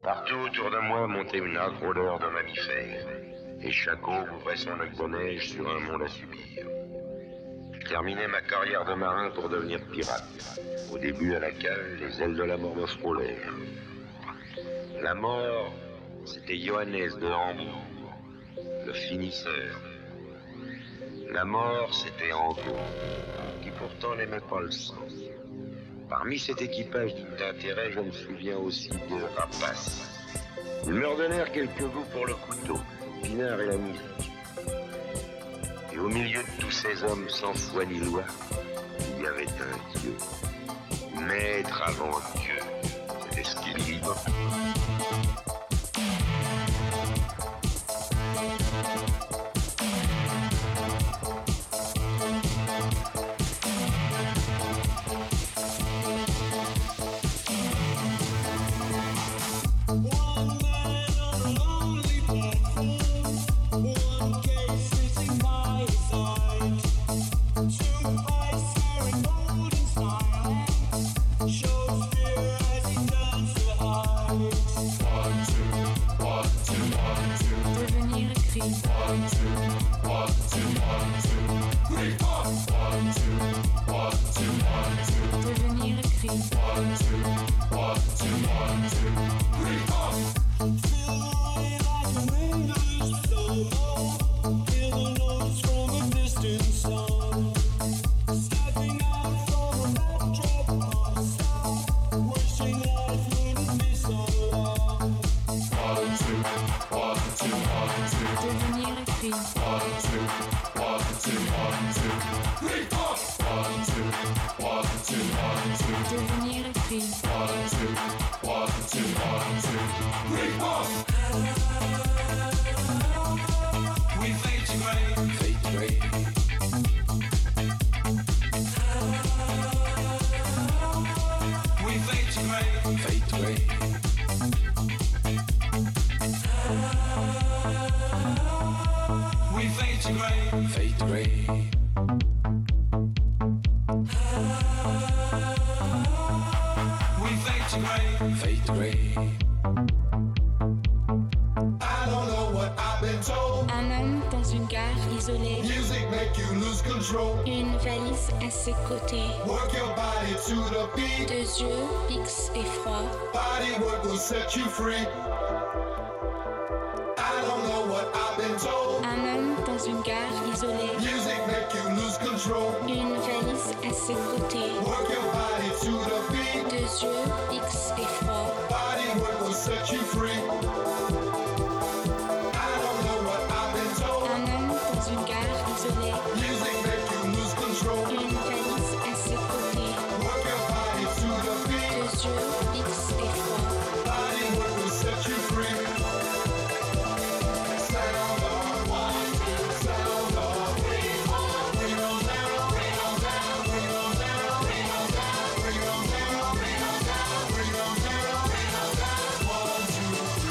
Partout autour de moi montait une âcre odeur de mammifères, et chaque eau ouvrait son lac de neige sur un monde à subir. Je terminais ma carrière de marin pour devenir pirate, au début à la cale, les ailes de la mort me frôlèrent. La mort, c'était Johannes de Hambourg, le finisseur. La mort, c'était Angot, qui pourtant n'aimait pas le sang. Parmi cet équipage digne d'intérêt, je me souviens aussi de Rapace. Ils me redonnèrent quelques goûts pour le couteau, Pinard et la musique. Et au milieu de tous ces hommes sans foi ni loi, il y avait un Dieu. Maître avant Dieu, c'était ce qu'il dit. Set you free. I don't know what I've been told. Un homme dans une gare isolée. Music make you lose control. Une valise à ses côtés. Work your body to the beat. Deux yeux fixes et froids. Body work will set you free. I don't know what I've been told. Un homme dans une gare isolée. Music make you lose control. Une valise à ses côtés. Work your body to the beat. Deux yeux fixes et froids. Body work will set you free. Sound on 1, 2, sound on 3, 4. Bring on down, bring on down, bring on down, bring on down, bring on down, bring on down, bring on down, bring on down. 1, 2,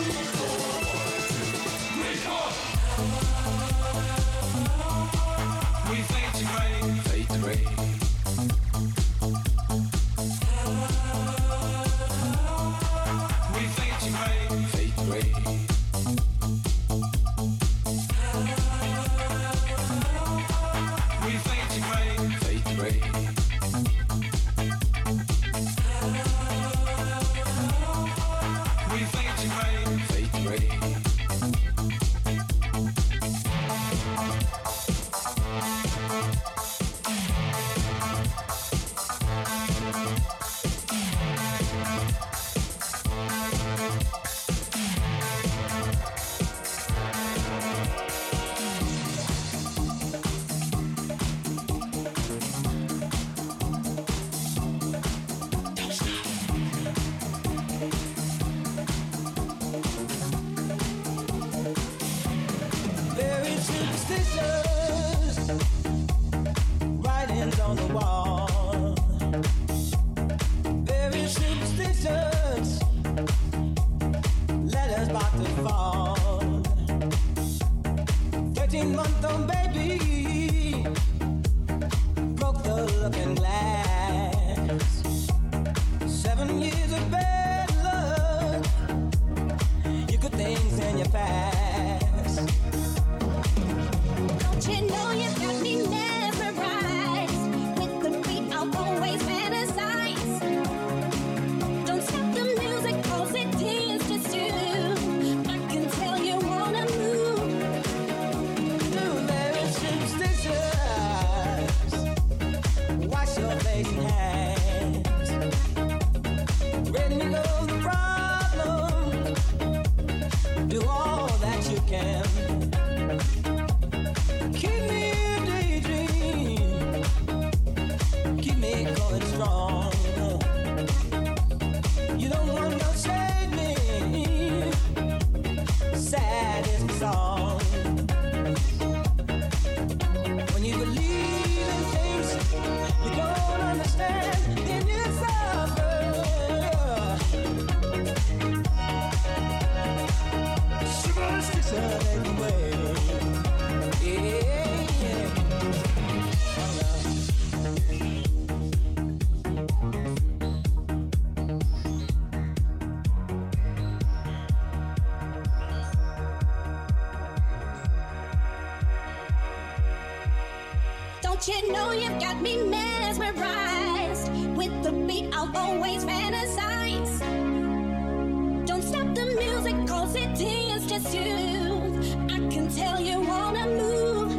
Don't you know you've got me mesmerized? With the beat, I'll always fantasize. Don't stop the music, cause it is just soothe. I can tell you wanna move.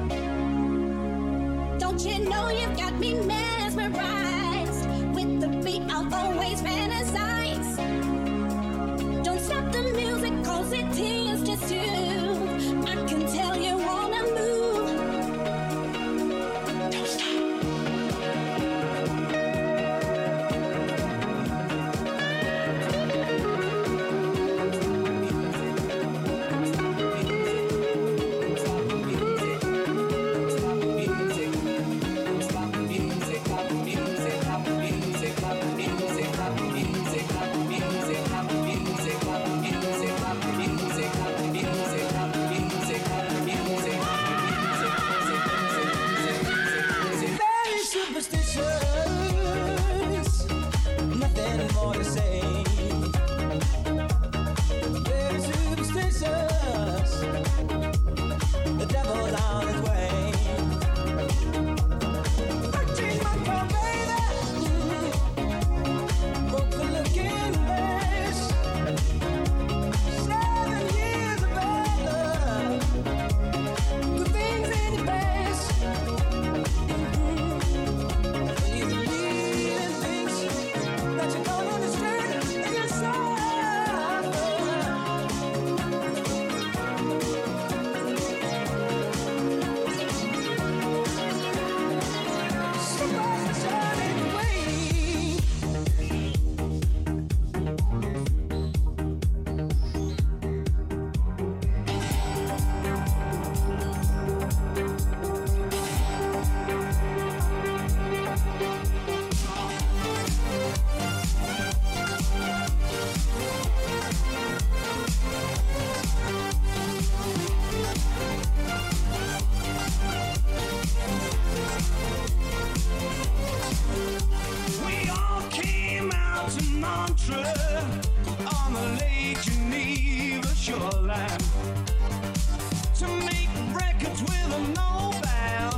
Don't you know you've got me mesmerized? With the beat, I'll always fantasize. Don't stop the music, cause it is just soothe. I can tell you wanna move. Don't stop. Very superstitious, nothing more to say. Very superstitious, the devil's on his way. 13-month old baby, broke the looking glass. 7 years of bad love, good things in your past. You believe in things that you don't understand in yourself. Superstition anyway. We all came out to Montreux on the Lake Geneva shoreline to make records with a Nobel.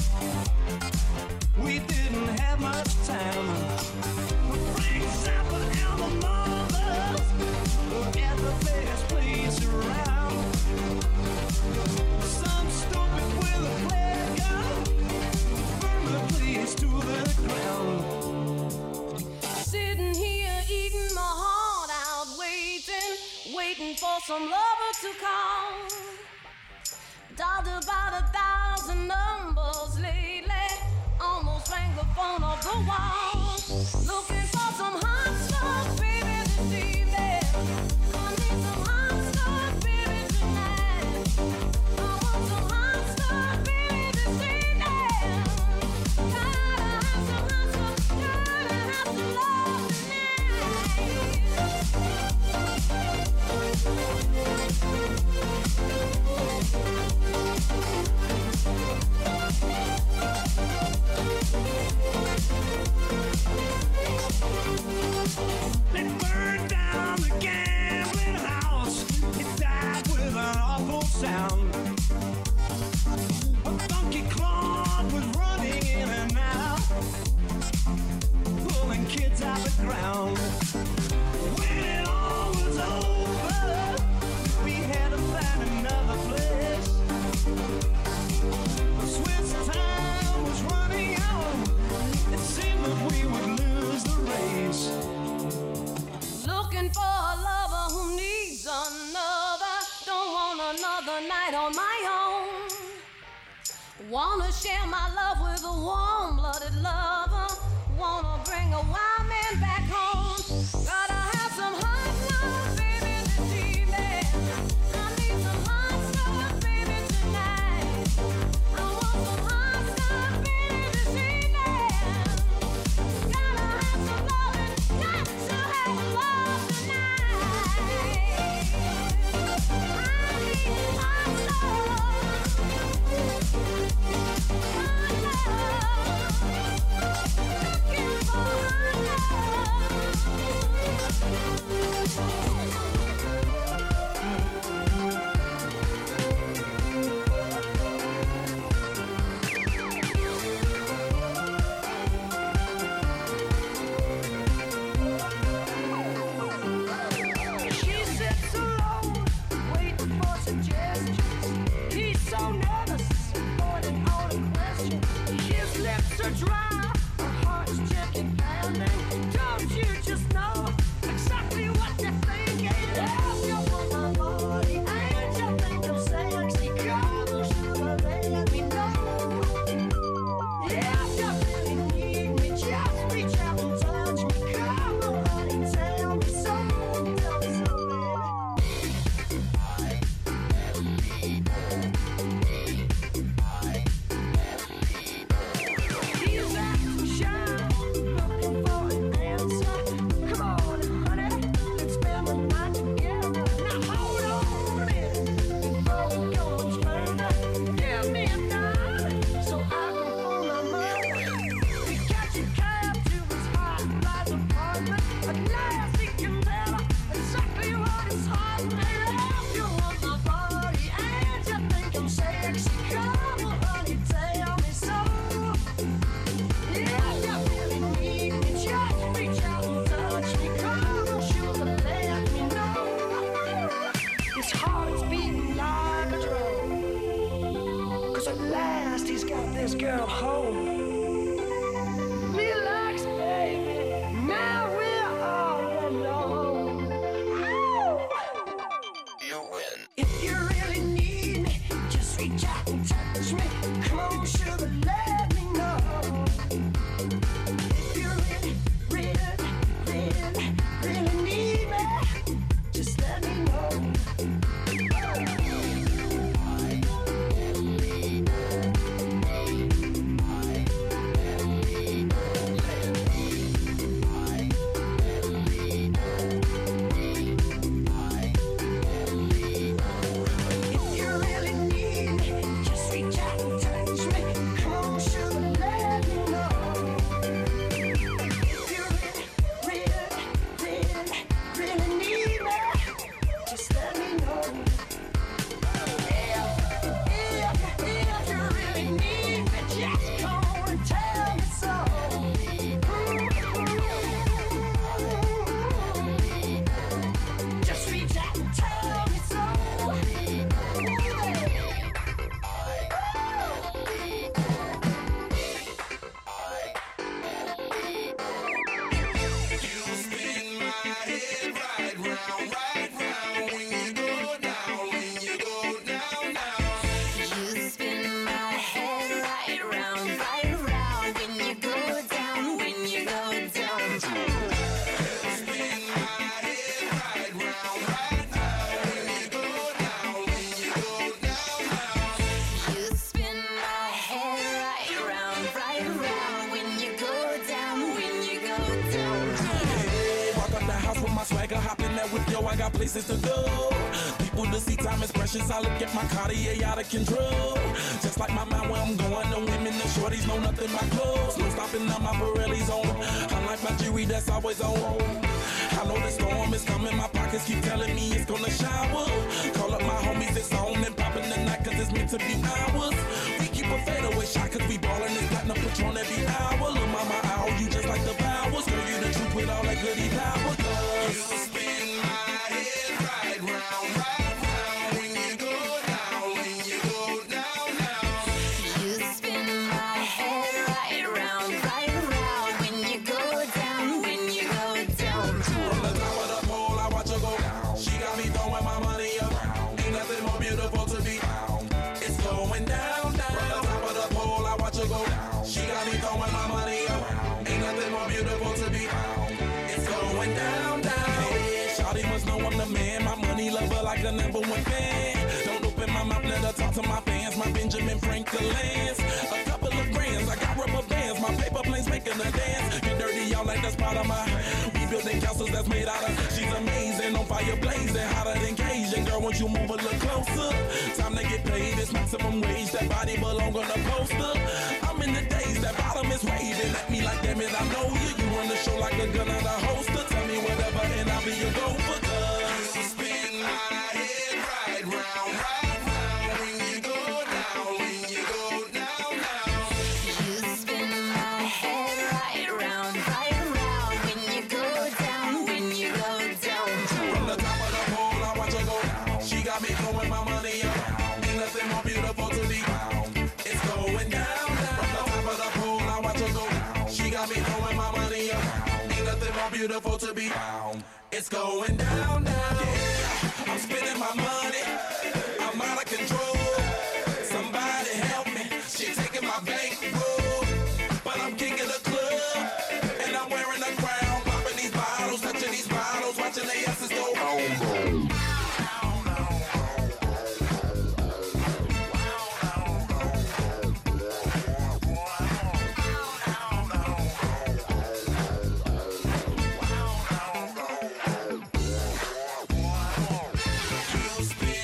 We didn't have much time. Frank Zappa and the Mothers were at the best place around. Some stupid with a flare gun burned the place to the ground. Sitting here eating my heart out, waiting for some lover to call. Dialed about 1,000 numbers lately, almost rang the phone off the wall. Looking for some hot stuff, baby, this evening. I need some hot stuff, baby, tonight. I want some hot stuff, baby, this evening. Gotta have some hot stuff, gotta have some love They burned down the gambling house. It died with an awful sound. A funky clog was running in and out, pulling kids out the ground. When it all was over, we had to find another place. Swiss time was running out. It seemed that we would lose the race. Looking for a lover who needs another. Don't want another night on my own. Wanna share my love with a warm-blooded lover. Wanna bring a wild man back home. Gotta have some hot love, baby, this evening. I need some hot stuff, baby, tonight. I want some hot stuff, baby, this evening. Gotta have some loving, got to have love tonight. I need hot stuff. Hot love. Looking for hot last he's got this girl home. Relax, baby, now we're all alone. You win. If you really need me, just reach out and touch me. Come on, sugar, let me know. If you really, really, really, really need me, just let me know. If you really need me, just reach out and touch me. Come on, sugar, let me know. If you really, really, really need me, just let me know. If you really need me, just come and tell me so. Just reach out and tell me so. You spin my head right round, right around when you go down, when you go down. You spin my head right around when you go down, when you go down. Walk up the house with my swagger, hop in that whip, yo, I got places to go. People to see, time is precious, I look at my Cartier out of control. Just like my mind where I'm going, the women, the shorties know nothing but clothes. No stopping on my Pirelli's on. I like my jewelry that's always on. I know the storm is coming, my pockets keep telling me it's gonna shower. Call up my homies, it's on and popping the night cause it's meant to be ours. We keep a fadeaway shot cause we ballin' and platinum Patron every hour. Lil' mama, I owe you just like the powers. Girl, you the truth with all that goody power. You spin my head right round when you go down, when you go down. You spin my head right around when you go down, when you go down. From the top of the pole, I watch her go. She got me throwing my money up. Ain't nothing more beautiful to be. It's going down, down. From the top of the pole, I watch her go. She got me throwing my money up. Ain't nothing more beautiful to be. It's going down, down. Hey, shawty must know I'm the man. My money lover like a number one fan. Don't open my mouth, let her talk to my fans. My Benjamin Franklin's. A couple of brands, I got rubber bands. My paper planes making a dance. Get dirty, y'all like that's part of my. We building castles that's made out of. She's amazing, on fire blazing, hotter than Cajun. Girl, won't you move a little closer? Time to get paid, it's maximum wage. That body belong on the poster. I'm in the days, that bottom is waving at me like, damn it, I know you. You run the show like a gun out of holster. Tell me whatever, and I'll be your gopher. You spin my head right round when you go down, when you go down. You spin my head right around when you go down, when you go down. From the top of the pole, I watch her go. She got me throwing my money up. Ain't nothing more beautiful to be. It's going down, down. From the top of the pole, I watch her go. She got me throwing my money up. Ain't nothing more beautiful to be. It's going down, down. Yeah, I'm spending my money. I'm out of control. Somebody help me. She taking my bankroll. But I'm king of the club. And I'm wearing a crown. Popping these bottles, touching these bottles, watching they asses go home. You spin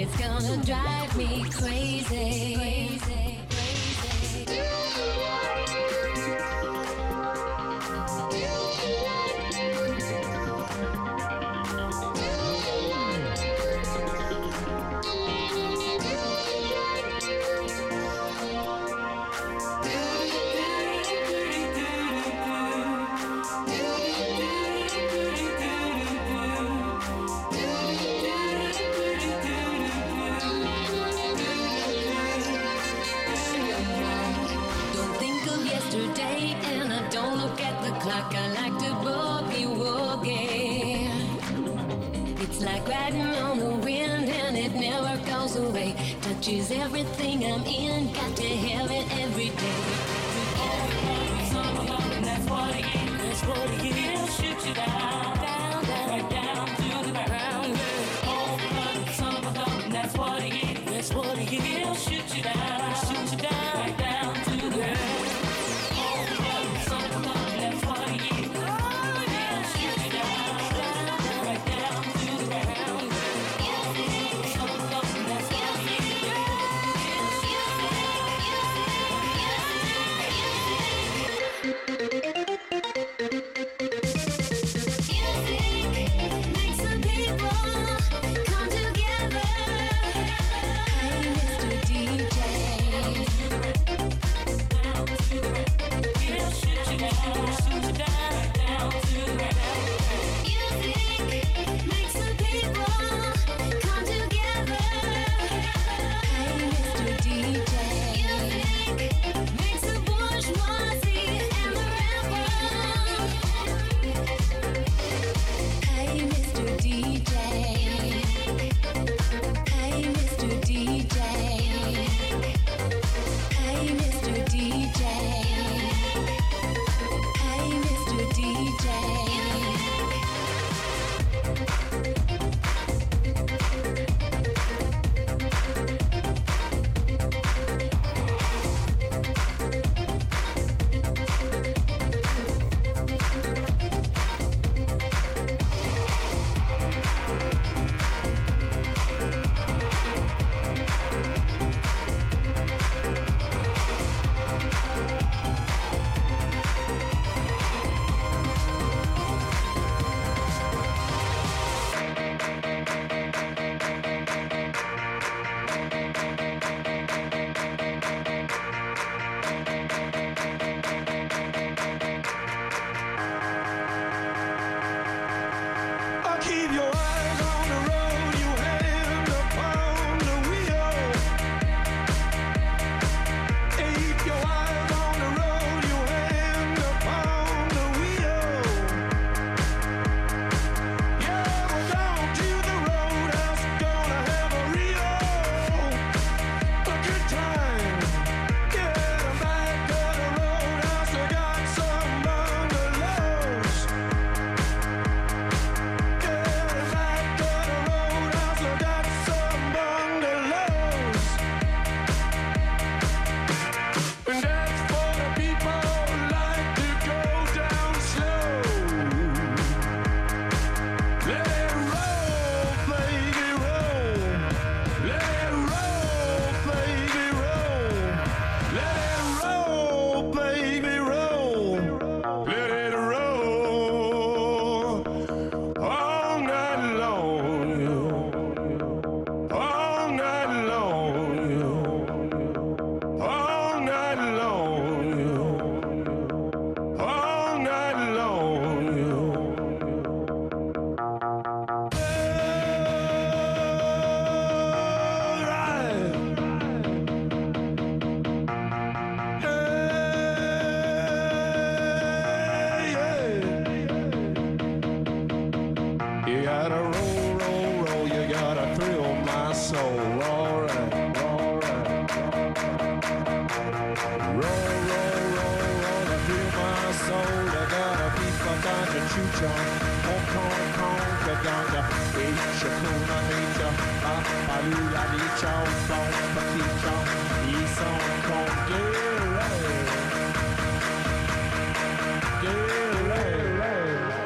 it's gonna drive me crazy. Clock, I like to boogie woogie. It's like riding on the wind and it never goes away. Touches everything I'm in, got to have it every day. That's what it is, that's what it is. It'll shoot you down, down, down, right down to the ground. Oh, blood, son of a gun, that's what it is, that's what it is. It'll shoot you down, right down to the ground.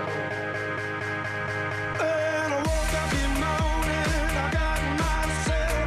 And I woke up in the morning, I got myself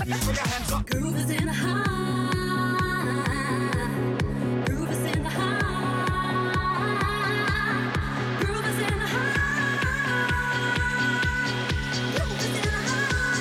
Throw your hands up. Groove is in the house. Groove is in the house. Groove is in the house. Groove is in the house.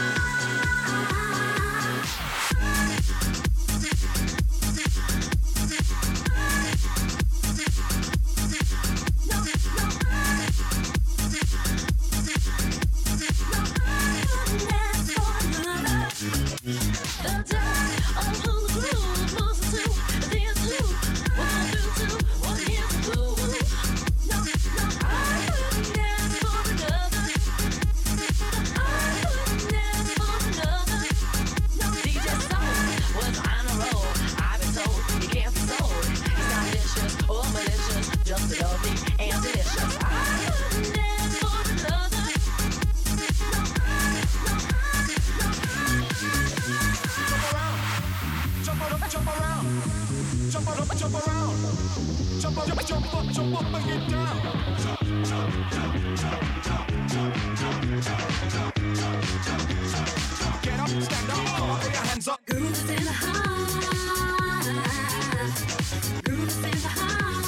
Jump up and get down. Get up, stand up, throw your hands up. Groove is in the house. Groove is in the house.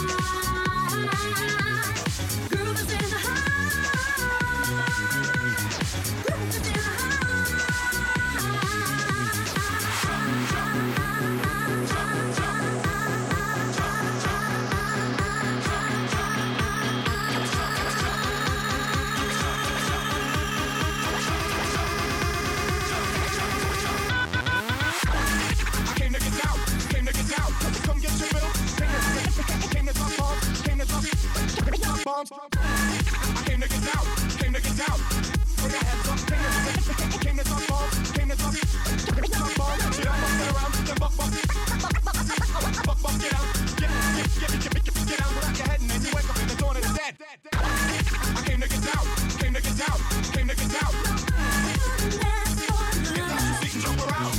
Groove is in the house. Groove is in the bombs. I came to get down, came to get down. Put your hands up, came to talk bombs, came to talk bombs. Get up, get around, then buck, get out, get out without your head, and then you wake up in the dawn of the dead. I came to get down, came to get down, came to get down. Get down, your seat and jump around.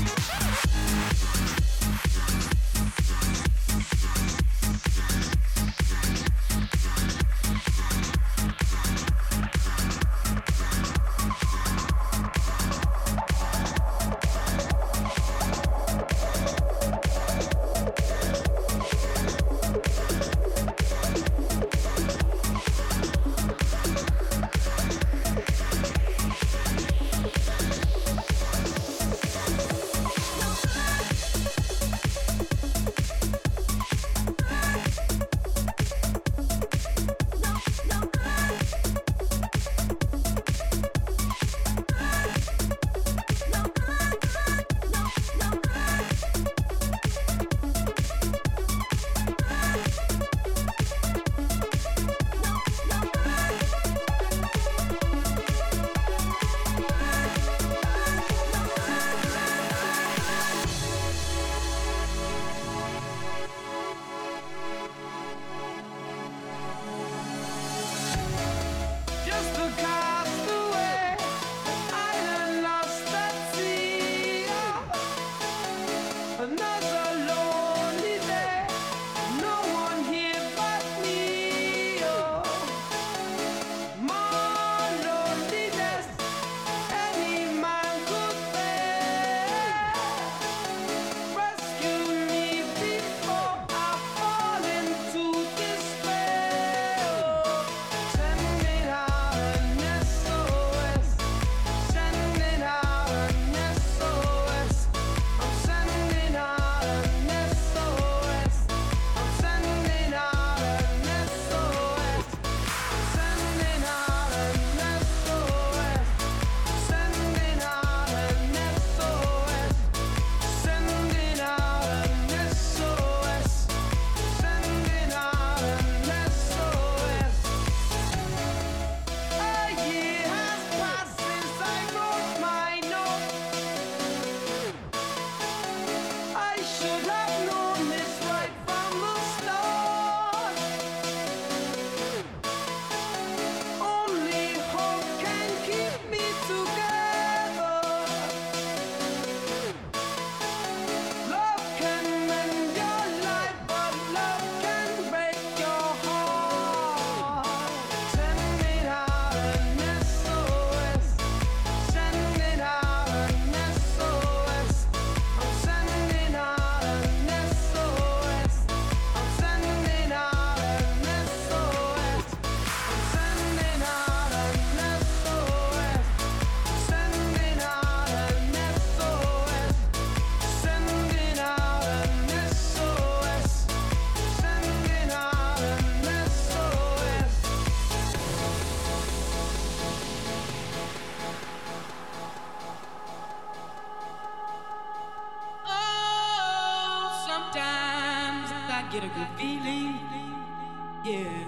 get a good feeling, yeah.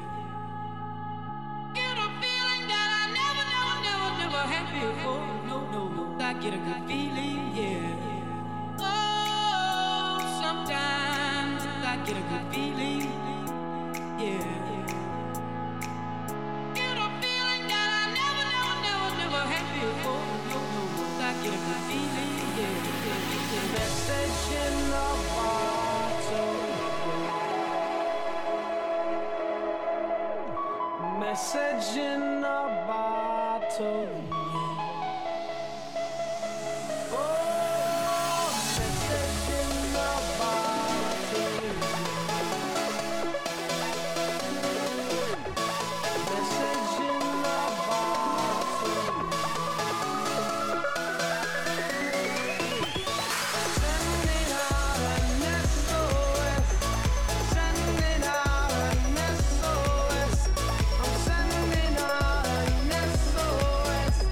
Get a feeling that I never had before. No, I get a good feeling, yeah. Oh, sometimes I get a good feeling, yeah. Get a feeling that I never had before. No, I get a good feeling, yeah. Message in the bottle. Message in a bottle. Oh, message in a bottle. Message in a bottle. Sending out an SOS. Sending out an SOS. I'm sending out an SOS.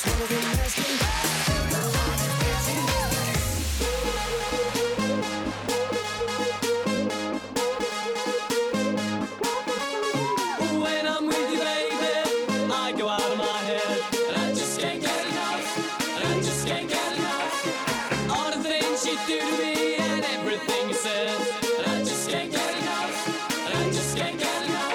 When I'm with you, baby, I go out of my head, and I just can't get enough, and I just can't get enough. All the things you do to me and everything you said, and I just can't get enough, and I just can't get enough.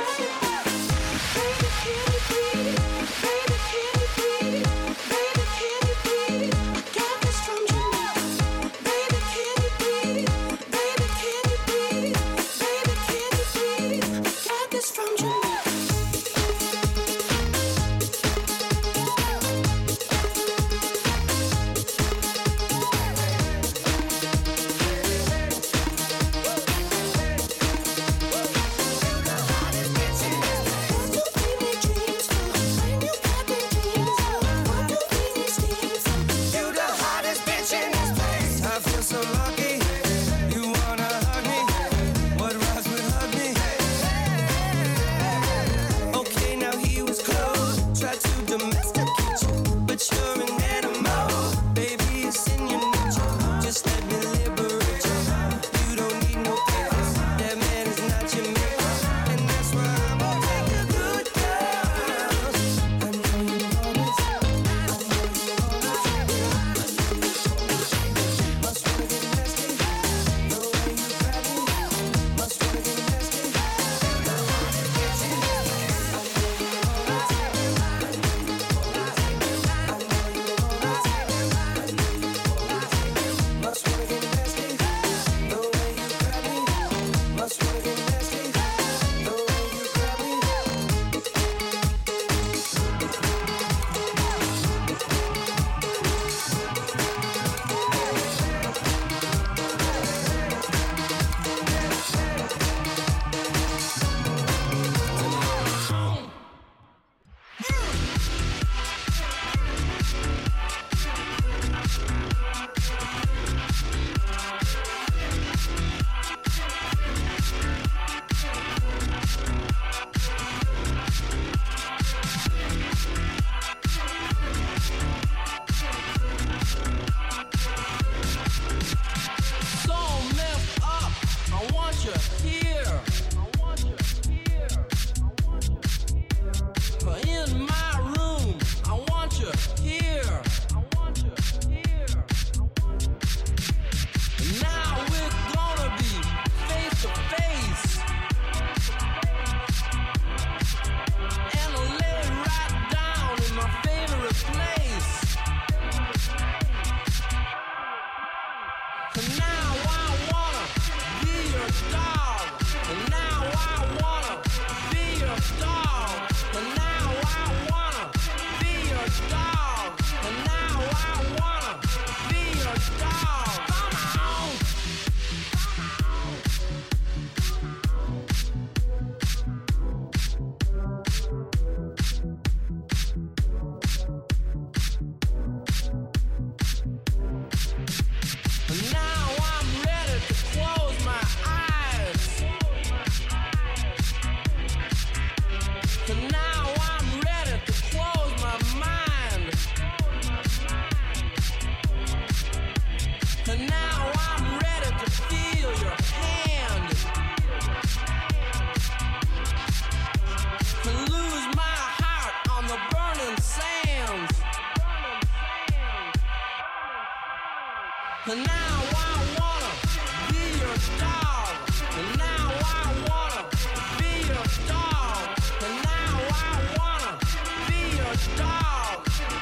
And now I wanna be your dog. And now I wanna be your dog. And now I wanna be your dog.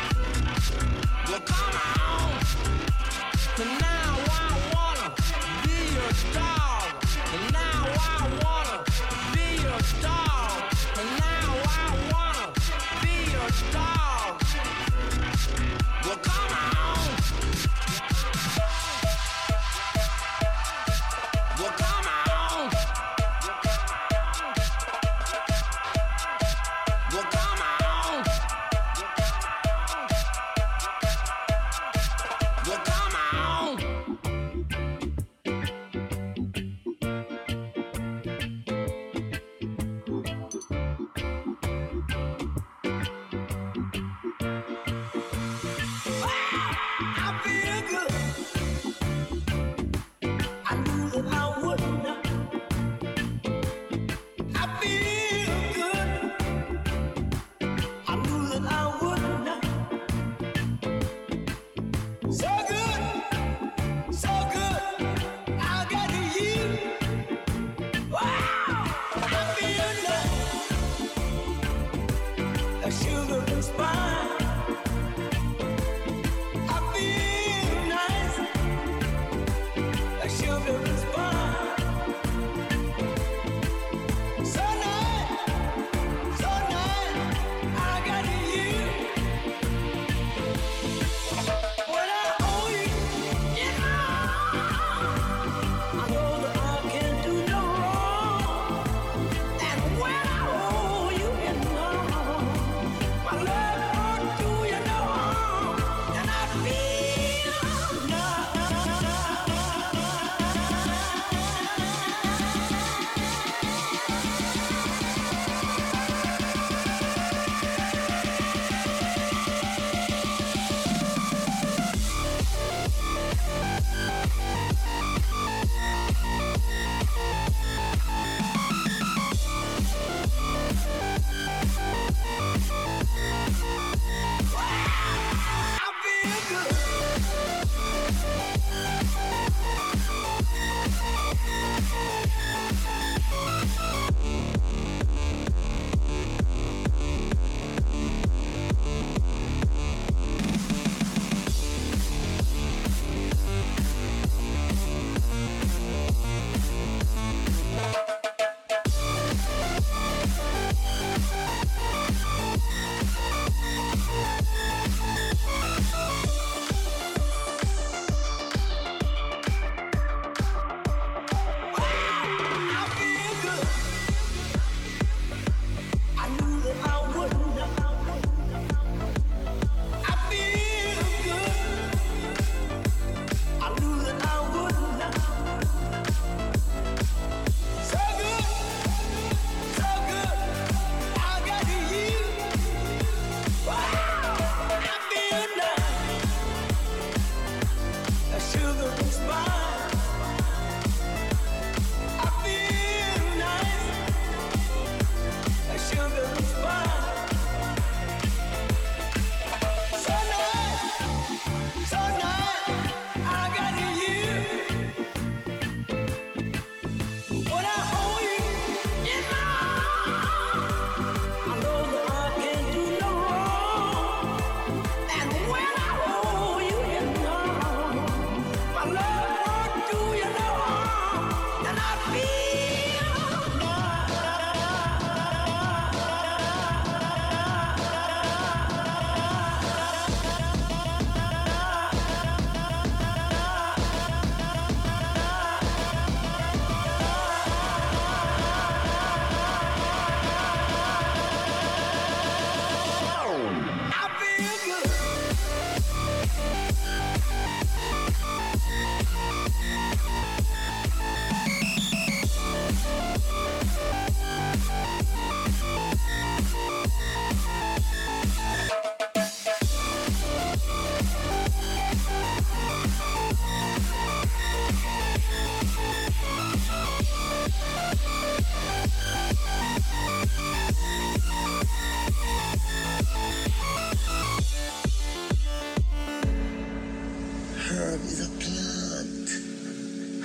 Well, come on. And now I wanna be your dog. And now I wanna be your dog. And now I wanna be your dog. Well, come on. Well,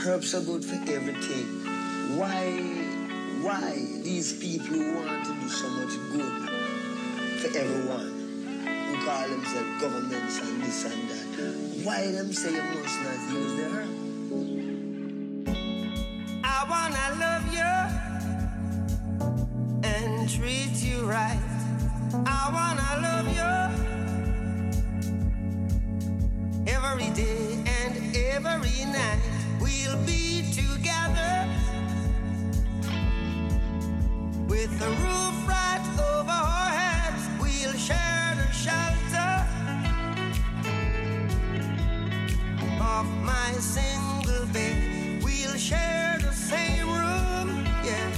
Herbs are good for everything. Why these people who want to do so much good for everyone, who call themselves governments and this and that, why them say you must not use the herb? I wanna love you and treat you right. I wanna love you every day and every night. We'll be together with the roof right over our heads. We'll share the shelter of my single bed. We'll share the same room, yeah.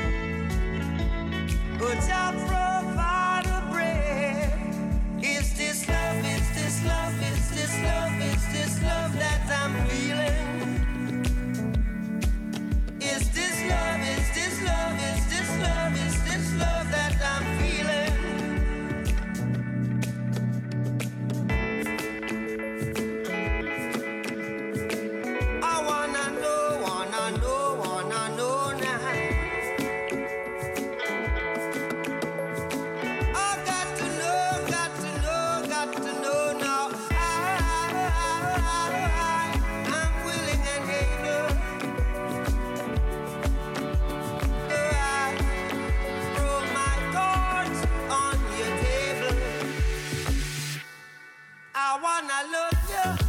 But I'll provide a bread. Is this love, is this love, is this love, is this love that I'm feeling? Is this love, is this love, is this love, is this love that I'm feeling? I wanna know now. I got to know now. I'm willing and able. Throw my cards on your table. I wanna love you